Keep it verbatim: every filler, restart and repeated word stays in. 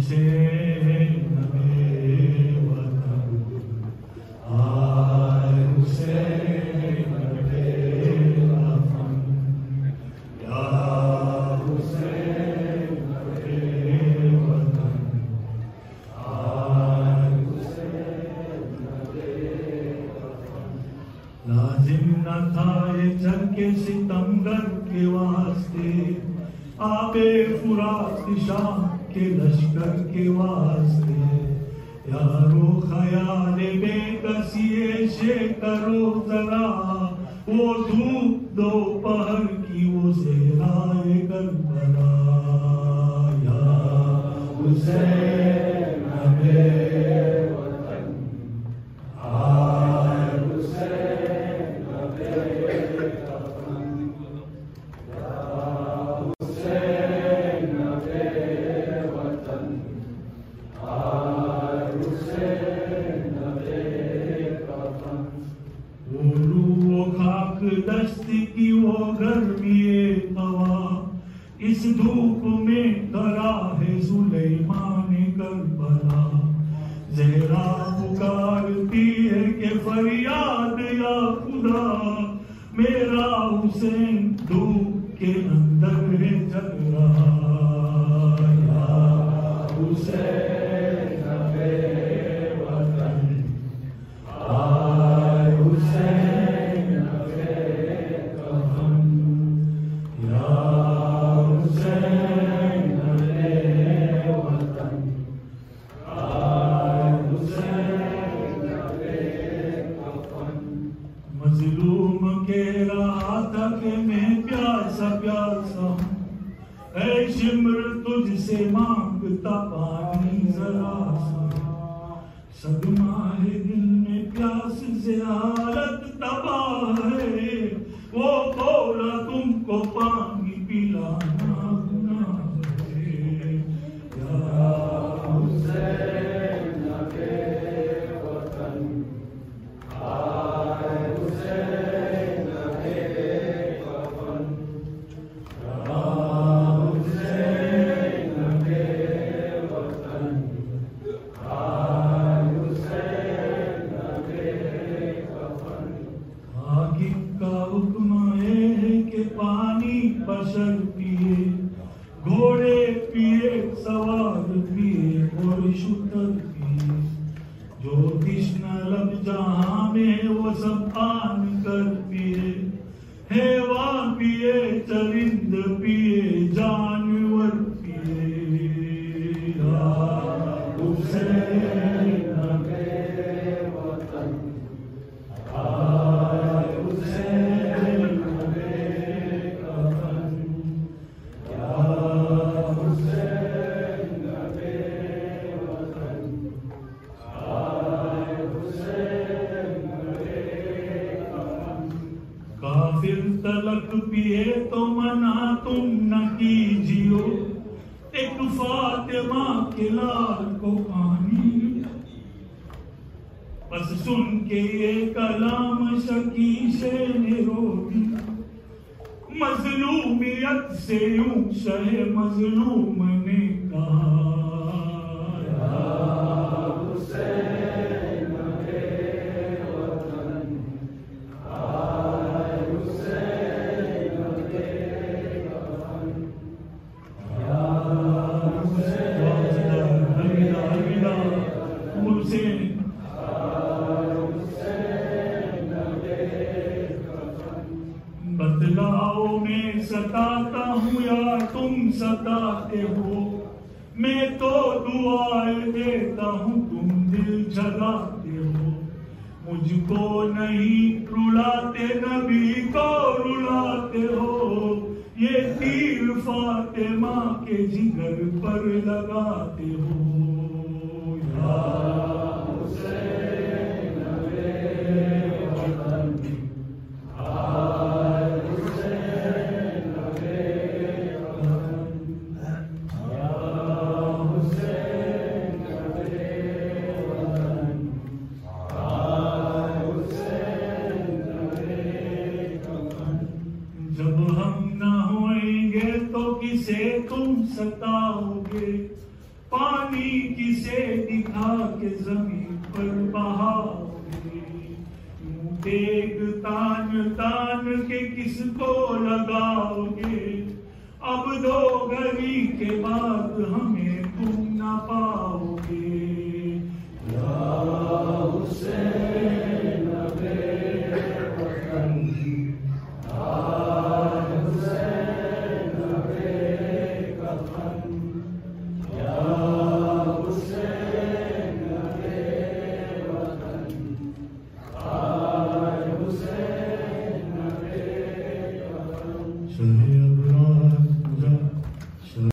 हुसैन मेरे वतन, आए हुसैन मेरे वतन, या हुसैन मेरे वतन, आए हुसैन मेरे वतन। लाजिम न था ये जग के सितमगर के वास्ते, आबे फुरात शाम के लश्कर के वास्ते, यारो ख्याल बेकसी शे करो जरा, वो धूप दोपहर की वो ज़हराए करबला, या हुसैन मेरे वतन, आए हुसैन मेरे वतन, या हुसैन मेरे वतन, आए हुसैन मेरे वतन। वो रूह वो खाक दस्त की वो गर्मी तवा, इस धूप में करा है सुलेमान करबला, ज़हरा पुकारती है कि फरियाद या खुदा, मेरा हुसैन धूप के अंदर है जल रहा, या हुसैन मेरे वतन, आए हुसैन मेरे वतन, या हुसैन मेरे वतन, आए हुसैन मेरे वतन। मजलूम कह रहा था कि मैं प्यासा प्यासा हूँ, ऐ शिमर तुझसे मांगता पानी जरा सा, सदमा है दिल में प्यास से हालत तबाह है, वो बोला तुमको पानी पिलाना गुनाह है, या हुसैन मेरे वतन, आए हुसैन मेरे वतन, या हुसैन मेरे वतन, आए हुसैन मेरे वतन। आगे का हुक्म है कि पानी बशर पिए, घोड़े पिए, सवार पिए और शुतर पिए, जो कृष्ण लब जहां में वो सब पान कर पिए, हैवान पिए, चरिंद पिए, जानवर पिए, या हुसैन मेरे वतन, आए हुसैन मेरे वतन, या हुसैन मेरे वतन, आए हुसैन मेरे वतन। काफिर तलक पिए तो मना तुम न कीजियो, एक फातिमा के लाल को पानी, बस सुन के ये कलाम शकीशे ने रो दिया, मजलूमियत से यूं शहे मजलूम ने कहा, या हुसैन मेरे वतन, आए हुसैन मेरे वतन, या हुसैन हमीदा हमीदा हुसैन, बदलाओ मैं सताता हूँ या तुम सताते हो, मैं तो दुआएं देता हूँ तुम दिल जगाते हो, मुझको नहीं रुलाते नबी को रुलाते हो, ये तीर फातिमा के जिगर पर लगाते हो, या हुसैन मेरे वतन, आए हुसैन मेरे वतन, या हुसैन मेरे वतन, आए हुसैन मेरे वतन। जब हम न होएंगे तो किसे तुम सताओगे, पानी किसे दिखा के जमीन पर बहाओगे? यूं देग तान तान के किसको लगाओगे? अब दो घड़ी के बाद